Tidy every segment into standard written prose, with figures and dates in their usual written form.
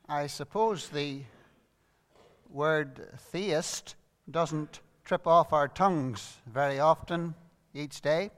I suppose the word theist doesn't trip off our tongues very often each day.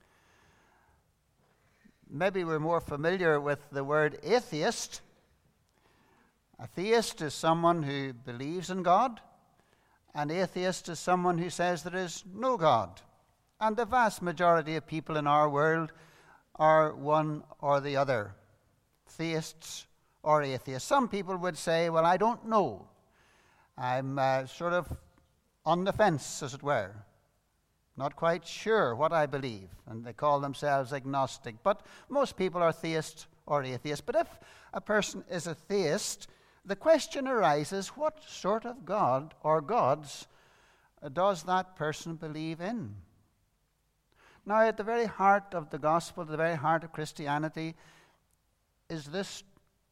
Maybe we're more familiar with the word atheist. A theist is someone who believes in God. An atheist is someone who says there is no God. And the vast majority of people in our world are one or the other, theists or atheists. Some people would say, well, I don't know. I'm sort of on the fence, as it were. Not quite sure what I believe. And they call themselves agnostic. But most people are theist or atheist. But if a person is a theist, the question arises, what sort of God or gods does that person believe in? Now, at the very heart of the gospel, the very heart of Christianity, is this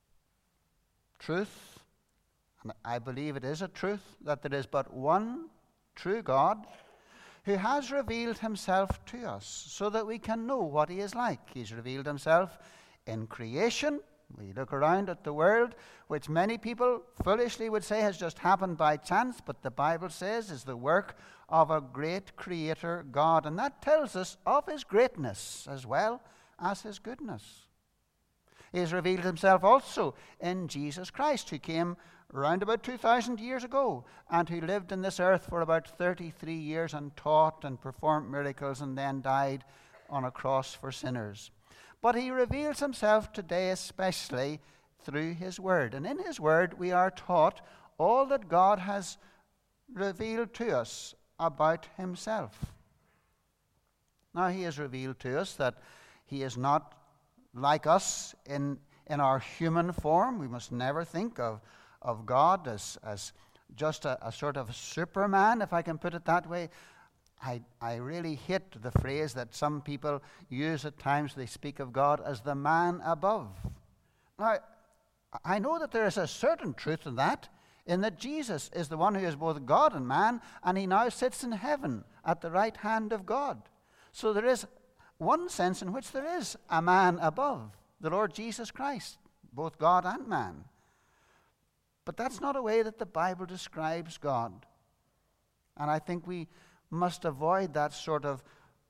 truth, and I believe it is a truth, that there is but one true God who has revealed himself to us so that we can know what he is like. He's revealed himself in creation. We look around at the world, which many people foolishly would say has just happened by chance, but the Bible says is the work of a great creator God. And that tells us of his greatness as well as his goodness. He has revealed himself also in Jesus Christ, who came round about 2,000 years ago and who lived in this earth for about 33 years and taught and performed miracles and then died on a cross for sinners. But he reveals himself today especially through his word. And in his word we are taught all that God has revealed to us about himself. Now, he has revealed to us that he is not like us in our human form. We must never think of God as just a sort of Superman, if I can put it that way. I really hate the phrase that some people use at times. They speak of God as the man above. Now, I know that there is a certain truth in that Jesus is the one who is both God and man, and he now sits in heaven at the right hand of God. So there is one sense in which there is a man above, the Lord Jesus Christ, both God and man. But that's not a way that the Bible describes God. And I think we must avoid that sort of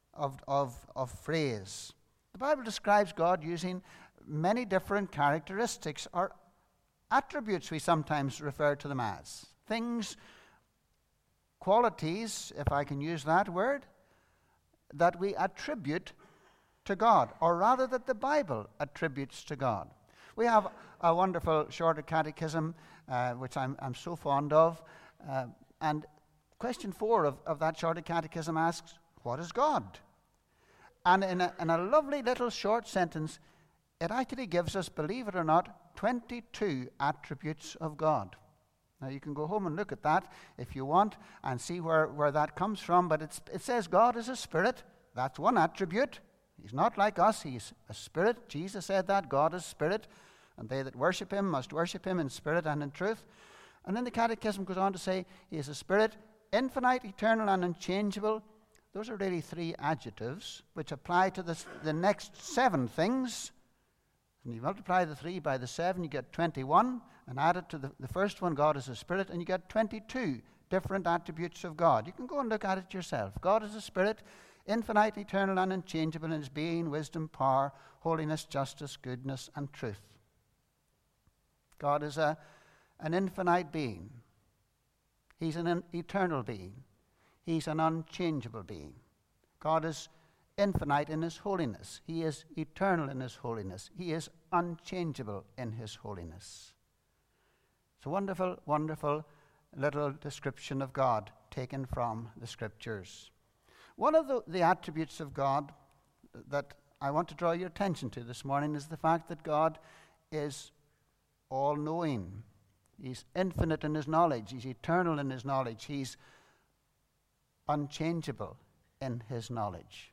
phrase. The Bible describes God using many different characteristics or attributes, we sometimes refer to them as. Things, qualities, if I can use that word, that we attribute to God, or rather that the Bible attributes to God. We have a wonderful shorter catechism, which I'm so fond of, and question 4 of that shorter catechism asks, what is God? And in a lovely little short sentence, it actually gives us, believe it or not, 22 attributes of God. Now, you can go home and look at that if you want and see where that comes from, but it says God is a spirit. That's one attribute. He's not like us. He's a spirit. Jesus said that. God is spirit, and they that worship him must worship him in spirit and in truth. And then the catechism goes on to say he is a spirit, infinite, eternal, and unchangeable. Those are really 3 adjectives which apply to the next 7 things. And you multiply the 3 by the 7, you get 21, and add it to the first one, God is a spirit, and you get 22 different attributes of God. You can go and look at it yourself. God is a spirit, infinite, eternal, and unchangeable in his being, wisdom, power, holiness, justice, goodness, and truth. God is an infinite being. He's an eternal being. He's an unchangeable being. God is infinite in his holiness. He is eternal in his holiness. He is unchangeable in his holiness. It's a wonderful, wonderful little description of God taken from the Scriptures. One of the attributes of God that I want to draw your attention to this morning is the fact that God is all-knowing. He's infinite in his knowledge. He's eternal in his knowledge. He's unchangeable in his knowledge.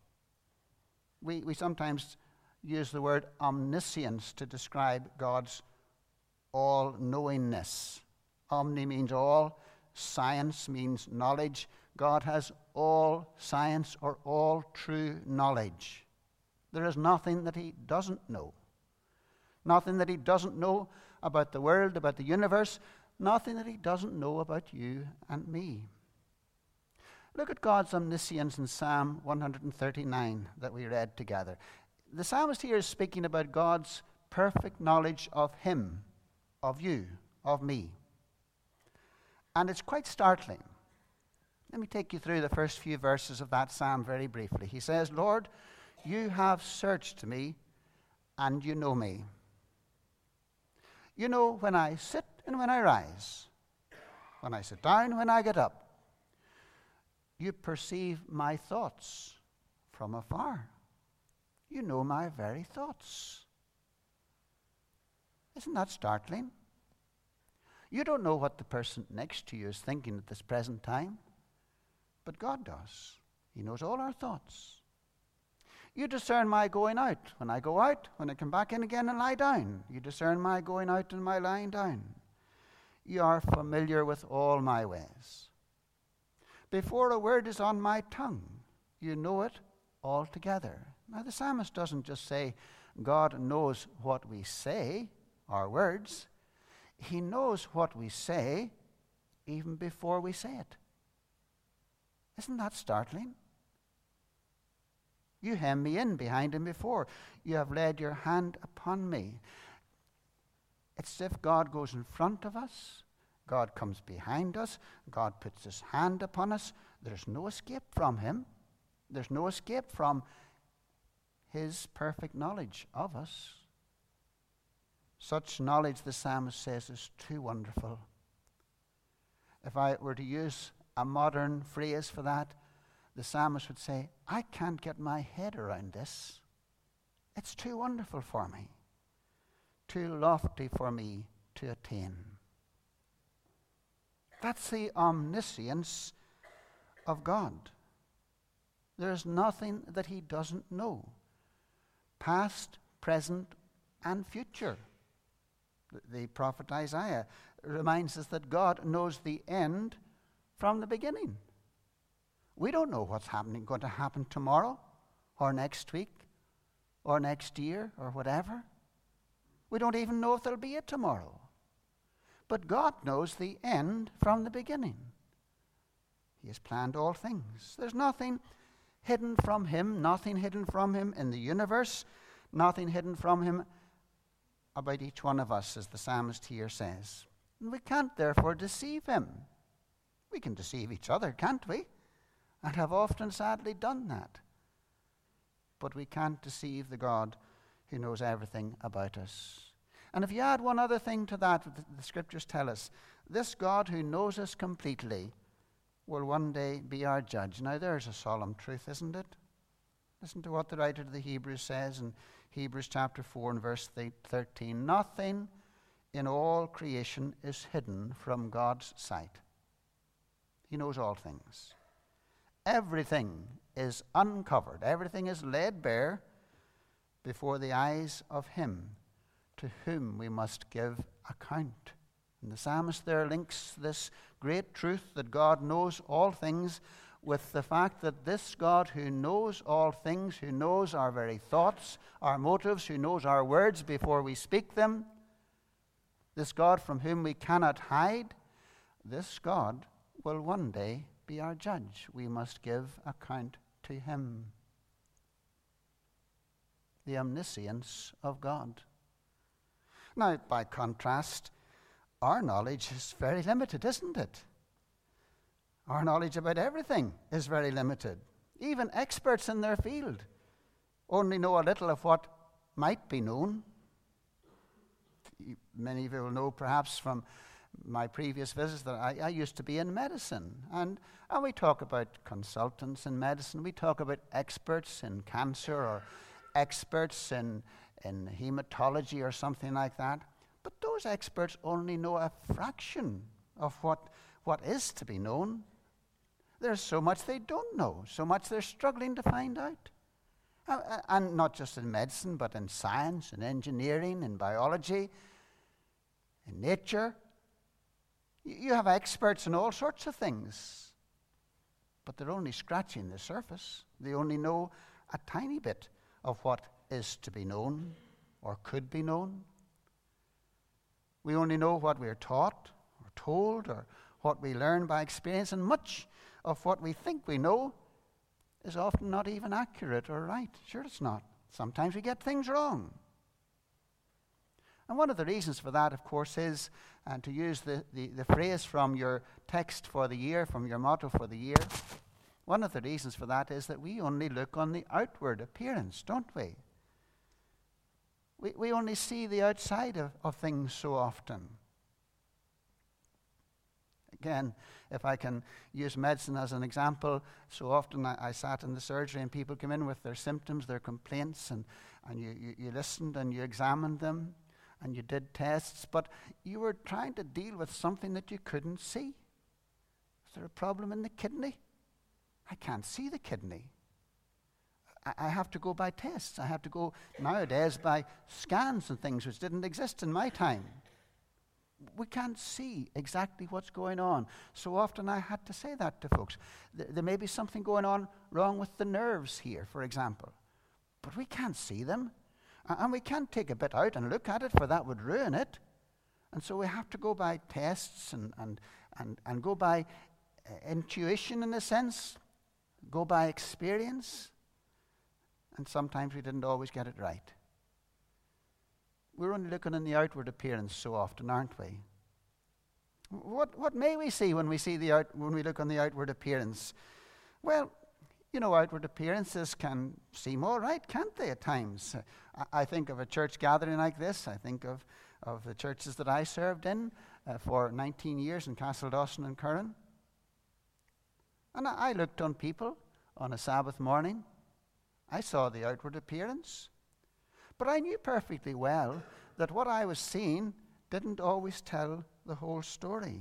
We sometimes use the word omniscience to describe God's all-knowingness. Omni means all. Science means knowledge. God has all science or all true knowledge. There is nothing that he doesn't know. nothing that he doesn't know about the world, about the universe, nothing that he doesn't know about you and me. Look at God's omniscience in Psalm 139 that we read together. The psalmist here is speaking about God's perfect knowledge of him, of you, of me. And it's quite startling. Let me take you through the first few verses of that psalm very briefly. He says, Lord, you have searched me and you know me. You know when I sit and when I rise, when I sit down, when I get up. You perceive my thoughts from afar. You know my very thoughts. Isn't that startling? You don't know what the person next to you is thinking at this present time, but God does. He knows all our thoughts. You discern my going out. When I go out, when I come back in again and lie down, you discern my going out and my lying down. You are familiar with all my ways. Before a word is on my tongue, you know it altogether. Now, the psalmist doesn't just say God knows what we say, our words. He knows what we say even before we say it. Isn't that startling? You hem me in behind and before. You have laid your hand upon me. It's as if God goes in front of us. God comes behind us. God puts his hand upon us. There's no escape from him. There's no escape from his perfect knowledge of us. Such knowledge, the psalmist says, is too wonderful. If I were to use a modern phrase for that, the psalmist would say, I can't get my head around this. It's too wonderful for me, too lofty for me to attain. That's the omniscience of God. There's nothing that he doesn't know, past, present, and future. The prophet Isaiah reminds us that God knows the end from the beginning. We don't know what's going to happen tomorrow, or next week, or next year, or whatever. We don't even know if there'll be a tomorrow. But God knows the end from the beginning. He has planned all things. There's nothing hidden from him, nothing hidden from him in the universe, nothing hidden from him about each one of us, as the psalmist here says. And we can't therefore deceive him. We can deceive each other, can't we? And have often sadly done that. But we can't deceive the God who knows everything about us. And if you add one other thing to that, the scriptures tell us, this God who knows us completely will one day be our judge. Now there's a solemn truth, isn't it? Listen to what the writer of the Hebrews says in Hebrews chapter 4 and verse 13. Nothing in all creation is hidden from God's sight. He knows all things. Everything is uncovered. Everything is laid bare before the eyes of him to whom we must give account. And the psalmist there links this great truth that God knows all things with the fact that this God who knows all things, who knows our very thoughts, our motives, who knows our words before we speak them, this God from whom we cannot hide, this God will one day be our judge. We must give account to him. The omniscience of God. Now, by contrast, our knowledge is very limited, isn't it? Our knowledge about everything is very limited. Even experts in their field only know a little of what might be known. Many of you will know perhaps from my previous visits that I used to be in medicine. And we talk about consultants in medicine. We talk about experts in cancer or experts in hematology or something like that. But those experts only know a fraction of what is to be known. There's so much they don't know, so much they're struggling to find out. And not just in medicine, but in science, in engineering, in biology, in nature. You have experts in all sorts of things, but they're only scratching the surface. They only know a tiny bit of what is to be known or could be known. We only know what we're taught or told or what we learn by experience, and much of what we think we know is often not even accurate or right. Sure, it's not. Sometimes we get things wrong. And one of the reasons for that, of course, is, and to use the phrase from your text for the year, from your motto for the year, one of the reasons for that is that we only look on the outward appearance, don't we? We only see the outside of things so often. Again, if I can use medicine as an example, so often I sat in the surgery and people come in with their symptoms, their complaints, and you listened and you examined them and you did tests, but you were trying to deal with something that you couldn't see. Is there a problem in the kidney? I can't see the kidney. I have to go by tests. I have to go nowadays by scans and things which didn't exist in my time. We can't see exactly what's going on. So often I had to say that to folks. There may be something going on wrong with the nerves here, for example. But we can't see them. And we can't take a bit out and look at it, for that would ruin it. And so we have to go by tests and go by intuition in a sense, go by experience. And sometimes we didn't always get it right. We're only looking in the outward appearance so often, aren't we? What may we see when we look on the outward appearance? Well, you know, outward appearances can seem all right, can't they, at times? I think of a church gathering like this. I think of the churches that I served in for 19 years in Castledawson and Curran. And I looked on people on a Sabbath morning. I saw the outward appearance. But I knew perfectly well that what I was seeing didn't always tell the whole story.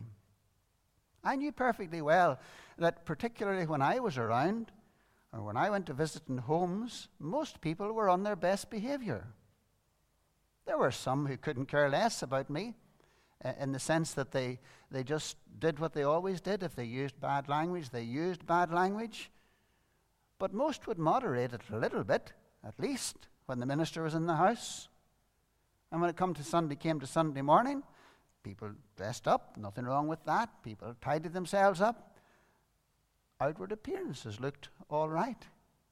I knew perfectly well that particularly when I was around, or when I went to visit in homes, most people were on their best behavior. There were some who couldn't care less about me, in the sense that they just did what they always did. If they used bad language, they used bad language. But most would moderate it a little bit, at least, when the minister was in the house. And when it came to Sunday morning, people dressed up, nothing wrong with that. People tidied themselves up. Outward appearances looked all right.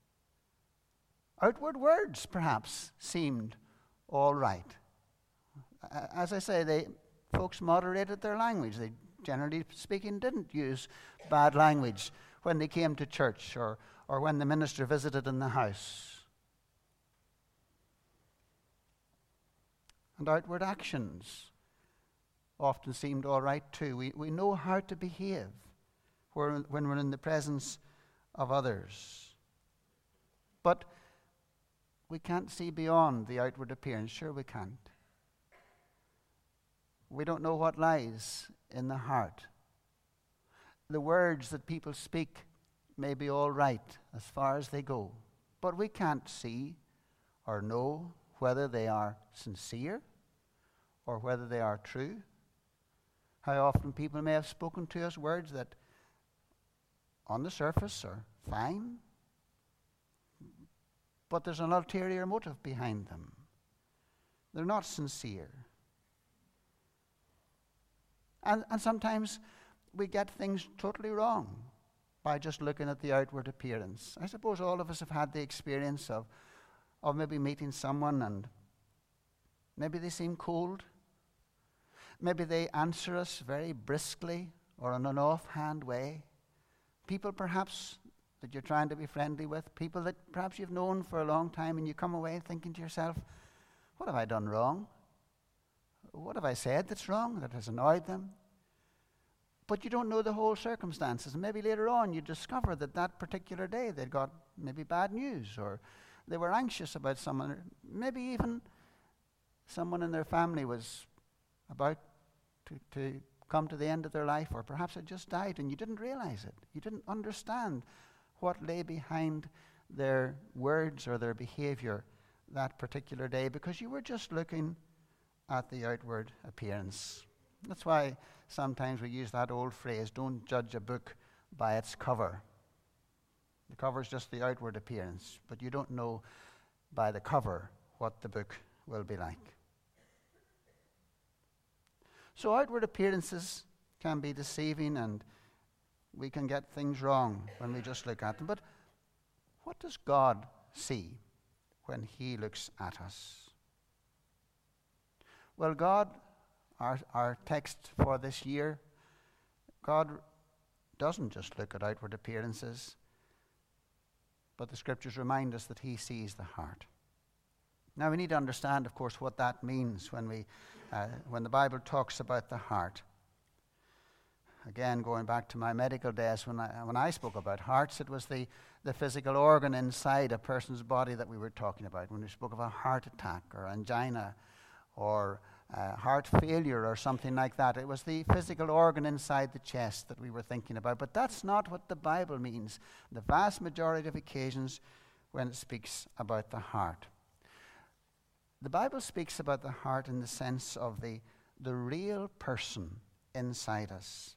Outward words, perhaps, seemed all right. As I say, folks moderated their language. They, generally speaking, didn't use bad language when they came to church or when the minister visited in the house. And outward actions often seemed all right too. We know how to behave when we're in the presence of others. But we can't see beyond the outward appearance. Sure we can't. We don't know what lies in the heart. The words that people speak may be all right as far as they go, but we can't see or know whether they are sincere or whether they are true. How often people may have spoken to us words that on the surface are fine, but there's an ulterior motive behind them. They're not sincere. And sometimes we get things totally wrong by just looking at the outward appearance. I suppose all of us have had the experience of maybe meeting someone and maybe they seem cold. Maybe they answer us very briskly or in an offhand way. People perhaps that you're trying to be friendly with, people that perhaps you've known for a long time, and you come away thinking to yourself, what have I done wrong? What have I said that's wrong, that has annoyed them? But you don't know the whole circumstances. And maybe later on you discover that particular day they'd got maybe bad news, or they were anxious about someone, or maybe even someone in their family was about to come to the end of their life, or perhaps had just died and you didn't realize it. You didn't understand what lay behind their words or their behavior that particular day because you were just looking at the outward appearance. That's why sometimes we use that old phrase, don't judge a book by its cover. The cover is just the outward appearance, but you don't know by the cover what the book will be like. So outward appearances can be deceiving, and we can get things wrong when we just look at them. But what does God see when he looks at us? Well, God, our text for this year, God doesn't just look at outward appearances, but the scriptures remind us that he sees the heart. Now we need to understand, of course, what that means when the Bible talks about the heart. Again, going back to my medical days, when I spoke about hearts, it was the physical organ inside a person's body that we were talking about. When we spoke of a heart attack or angina or heart failure or something like that, it was the physical organ inside the chest that we were thinking about. But that's not what the Bible means. The vast majority of occasions when it speaks about the heart. The Bible speaks about the heart in the sense of the real person inside us.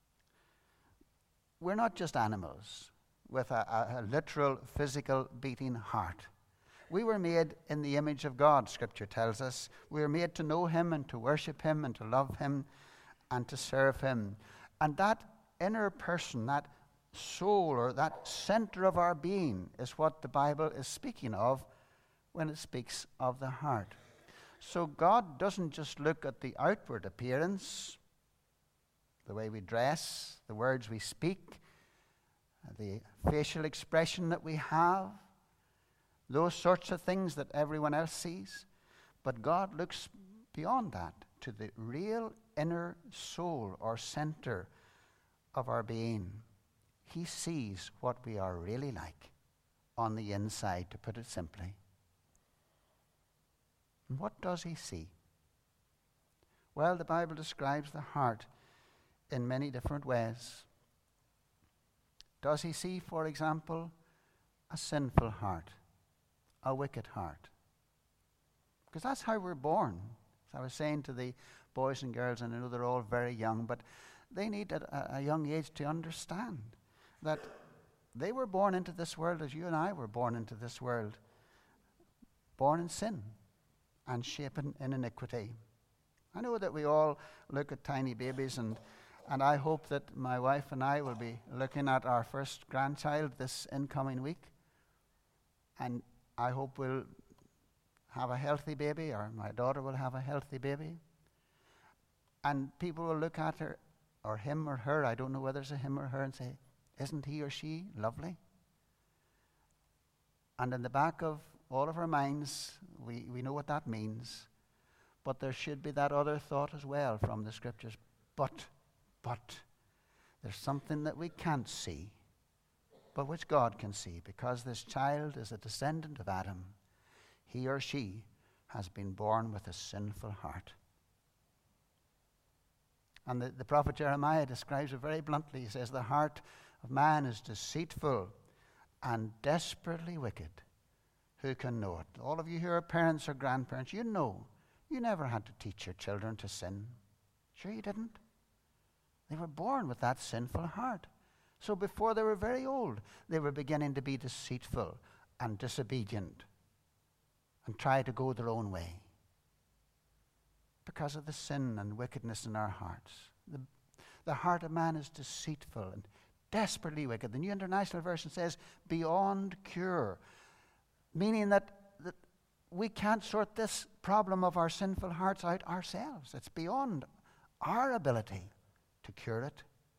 We're not just animals with a literal physical beating heart. We were made in the image of God, Scripture tells us. We were made to know him and to worship him and to love him and to serve him. And that inner person, that soul or that center of our being is what the Bible is speaking of when it speaks of the heart. So God doesn't just look at the outward appearance, the way we dress, the words we speak, the facial expression that we have, those sorts of things that everyone else sees. But God looks beyond that to the real inner soul or center of our being. He sees what we are really like on the inside, to put it simply. And what does he see? Well, the Bible describes the heart in many different ways. Does he see, for example, a sinful heart, a wicked heart? Because that's how we're born. As I was saying to the boys and girls, and I know they're all very young, but they need at a young age to understand that they were born into this world as you and I were born into this world, born in sin and shapen in iniquity. I know that we all look at tiny babies, and I hope that my wife and I will be looking at our first grandchild this incoming week. And I hope we'll have a healthy baby, or my daughter will have a healthy baby. And people will look at her, or him or her, I don't know whether it's a him or her, and say, isn't he or she lovely? And in the back of all of our minds, we know what that means. But there should be that other thought as well from the scriptures. But there's something that we can't see, but which God can see, because this child is a descendant of Adam. He or she has been born with a sinful heart. And the prophet Jeremiah describes it very bluntly. He says, the heart of man is deceitful and desperately wicked. Who can know it? All of you who are parents or grandparents, you know. You never had to teach your children to sin. Sure you didn't. They were born with that sinful heart. So before they were very old, they were beginning to be deceitful and disobedient and try to go their own way because of the sin and wickedness in our hearts. The heart of man is deceitful and desperately wicked. The New International Version says beyond cure, meaning that we can't sort this problem of our sinful hearts out ourselves. It's beyond our ability to cure it.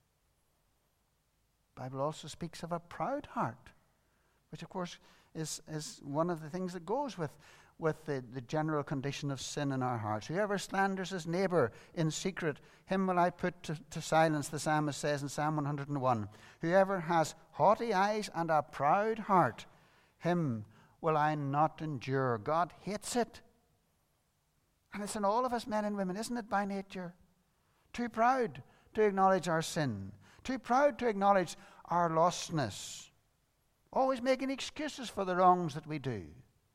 The Bible also speaks of a proud heart, which of course is one of the things that goes with the general condition of sin in our hearts. Whoever slanders his neighbor in secret, him will I put to silence, the psalmist says in Psalm 101. Whoever has haughty eyes and a proud heart, him will I not endure. God hates it. And it's in all of us, men and women, isn't it, by nature? Too proud to acknowledge our sin. Too proud to acknowledge our lostness. Always making excuses for the wrongs that we do.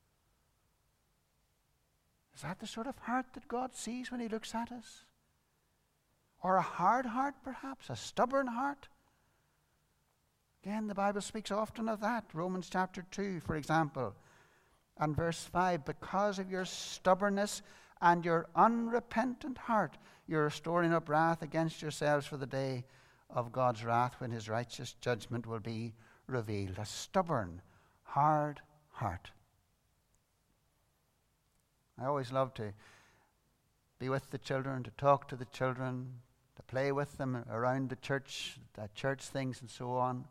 Is that the sort of heart that God sees when he looks at us? Or a hard heart, perhaps? A stubborn heart? Again, the Bible speaks often of that. Romans chapter 2, for example, and verse 5. Because of your stubbornness and your unrepentant heart, you're storing up wrath against yourselves for the day of God's wrath, when his righteous judgment will be revealed. A stubborn, hard heart. I always love to be with the children, to talk to the children, to play with them around the church things and so on.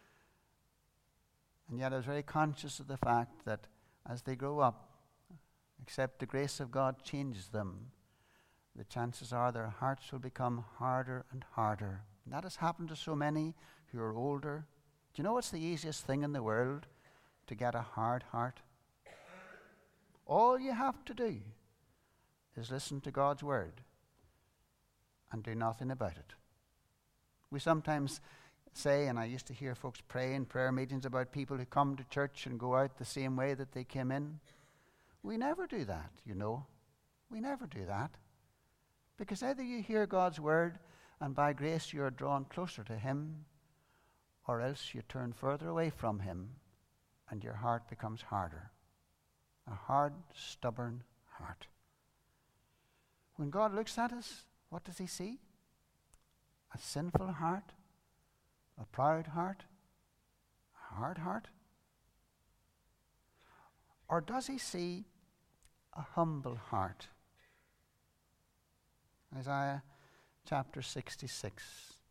And yet I was very conscious of the fact that as they grow up, except the grace of God changes them, the chances are their hearts will become harder and harder. And that has happened to so many who are older. Do you know what's the easiest thing in the world? To get a hard heart. All you have to do is listen to God's word and do nothing about it. We sometimes say, and I used to hear folks pray in prayer meetings about people who come to church and go out the same way that they came in. We never do that, you know. We never do that. Because either you hear God's word and by grace you are drawn closer to him, or else you turn further away from him and your heart becomes harder. A hard, stubborn heart. When God looks at us, what does he see? A sinful heart? A proud heart? A hard heart? Or does he see a humble heart? Isaiah chapter 66.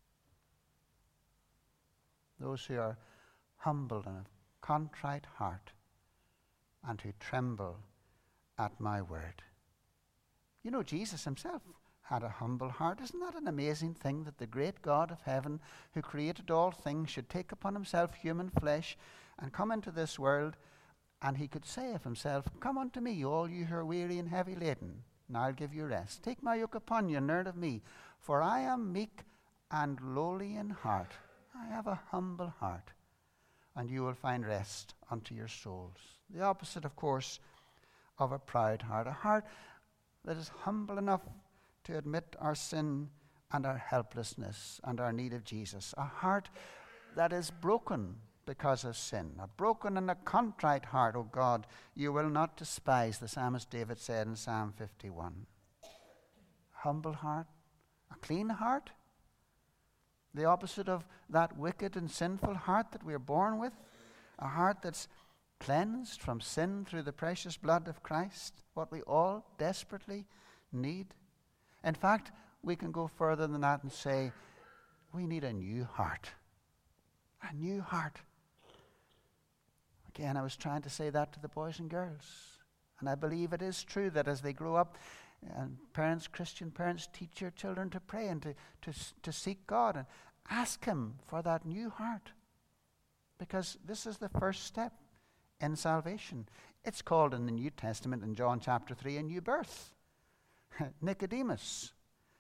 Those who are humble and of contrite heart, and who tremble at my word. You know, Jesus himself had a humble heart. Isn't that an amazing thing, that the great God of heaven, who created all things, should take upon himself human flesh and come into this world, and he could say of himself, "Come unto me, all you who are weary and heavy laden, and I'll give you rest. Take my yoke upon you and learn of me, for I am meek and lowly in heart. I have a humble heart, and you will find rest unto your souls." The opposite, of course, of a proud heart. A heart that is humble enough to admit our sin and our helplessness and our need of Jesus. A heart that is broken because of sin. A broken and a contrite heart, O God, you will not despise, the psalmist David said in Psalm 51. Humble heart, a clean heart. The opposite of that wicked and sinful heart that we are born with. A heart that's cleansed from sin through the precious blood of Christ, what we all desperately need. In fact, we can go further than that and say, we need a new heart. A new heart. Again, I was trying to say that to the boys and girls. And I believe it is true that as they grow up, and parents, Christian parents, teach your children to pray and to seek God and ask him for that new heart. Because this is the first step in salvation. It's called in the New Testament, in John chapter 3, a new birth. Nicodemus.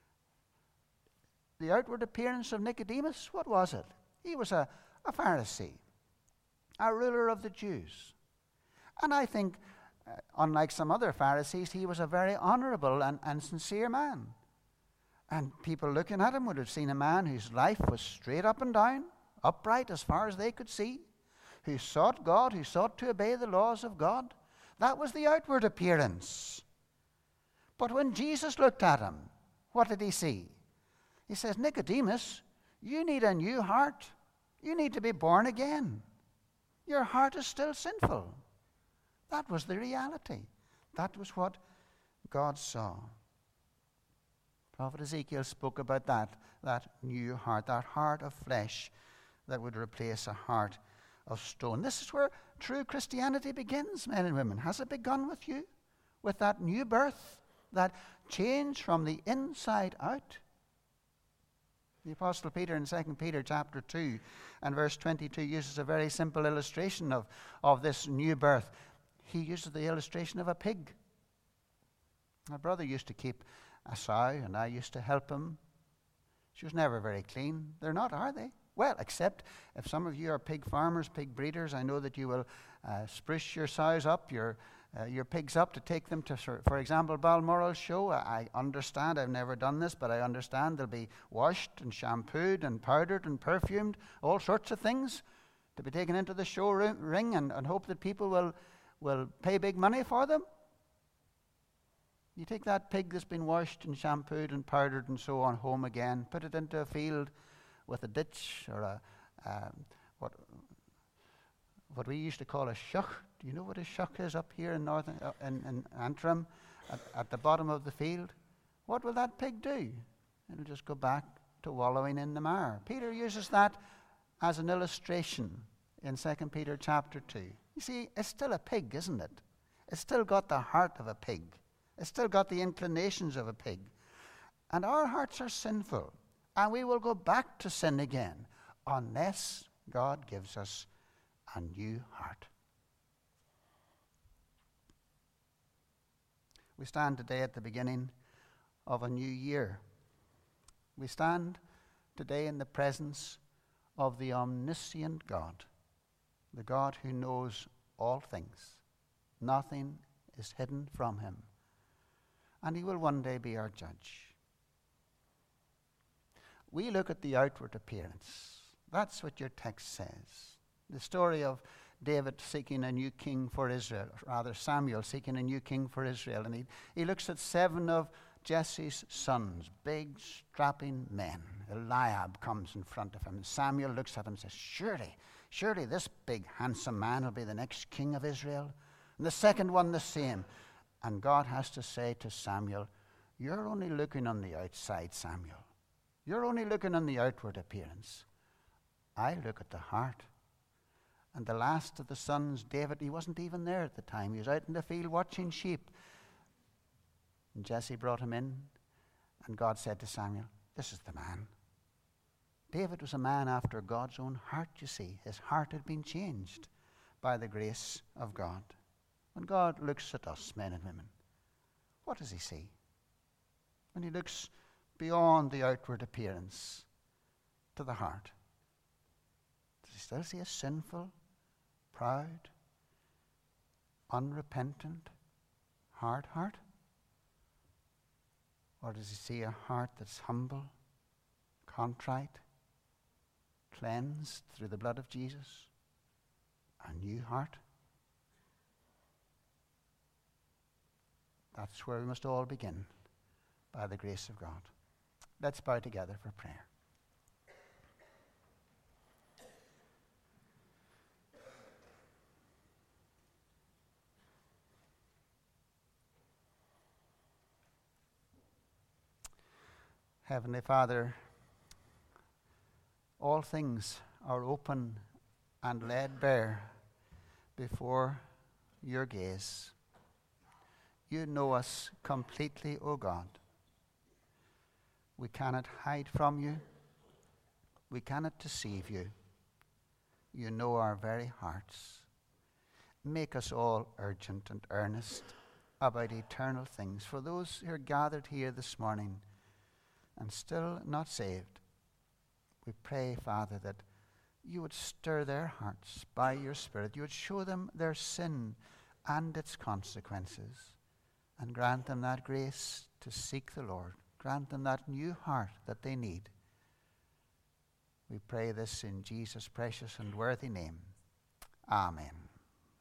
The outward appearance of Nicodemus, what was it? He was a Pharisee, a ruler of the Jews. And I think, unlike some other Pharisees, he was a very honorable and sincere man. And people looking at him would have seen a man whose life was straight up and down, upright as far as they could see, who sought God, who sought to obey the laws of God. That was the outward appearance. But when Jesus looked at him, what did he see? He says, Nicodemus, you need a new heart. You need to be born again. Your heart is still sinful. That was the reality. That was what God saw. Prophet Ezekiel spoke about that new heart, that heart of flesh that would replace a heart of stone. This is where true Christianity begins, men and women. Has it begun with you? With that new birth, that change from the inside out? The Apostle Peter in 2 Peter chapter 2 and verse 22 uses a very simple illustration of this new birth. He uses the illustration of a pig. My brother used to keep a sow, and I used to help him. She was never very clean. They're not, are they? Well, except if some of you are pig farmers, pig breeders, I know that you will spruce your sows up, your pigs up, to take them to, for example, Balmoral show. I understand, I've never done this, but I understand they'll be washed and shampooed and powdered and perfumed, all sorts of things, to be taken into the show ring and hope that people will pay big money for them. You take that pig that's been washed and shampooed and powdered and so on home again, put it into a field with a ditch or what we used to call a shuck. Do you know what a shuck is up here in northern in Antrim, at the bottom of the field? What will that pig do? It'll just go back to wallowing in the mire. Peter uses that as an illustration in 2 Peter chapter 2. You see, it's still a pig, isn't it? It's still got the heart of a pig. It's still got the inclinations of a pig. And our hearts are sinful. And we will go back to sin again unless God gives us a new heart. We stand today at the beginning of a new year. We stand today in the presence of the omniscient God, the God who knows all things. Nothing is hidden from him. And he will one day be our judge. We look at the outward appearance. That's what your text says. The story of David seeking a new king for Israel, or rather Samuel seeking a new king for Israel. And he looks at 7 of Jesse's sons, big, strapping men. Eliab comes in front of him. And Samuel looks at him and says, surely this big, handsome man will be the next king of Israel. And the second one the same. And God has to say to Samuel, you're only looking on the outside, Samuel. You're only looking on the outward appearance. I look at the heart. And the last of the sons, David, he wasn't even there at the time. He was out in the field watching sheep. And Jesse brought him in, and God said to Samuel, this is the man. David was a man after God's own heart, you see. His heart had been changed by the grace of God. When God looks at us, men and women, what does he see? When he looks beyond the outward appearance to the heart, does he still see a sinful, proud, unrepentant, hard heart? Or does he see a heart that's humble, contrite, cleansed through the blood of Jesus? A new heart? That's where we must all begin, by the grace of God. Let's bow together for prayer. Heavenly Father, all things are open and laid bare before your gaze. You know us completely, O God. We cannot hide from you. We cannot deceive you. You know our very hearts. Make us all urgent and earnest about eternal things. For those who are gathered here this morning and still not saved, we pray, Father, that you would stir their hearts by your Spirit. You would show them their sin and its consequences, and grant them that grace to seek the Lord. Grant them that new heart that they need. We pray this in Jesus' precious and worthy name. Amen.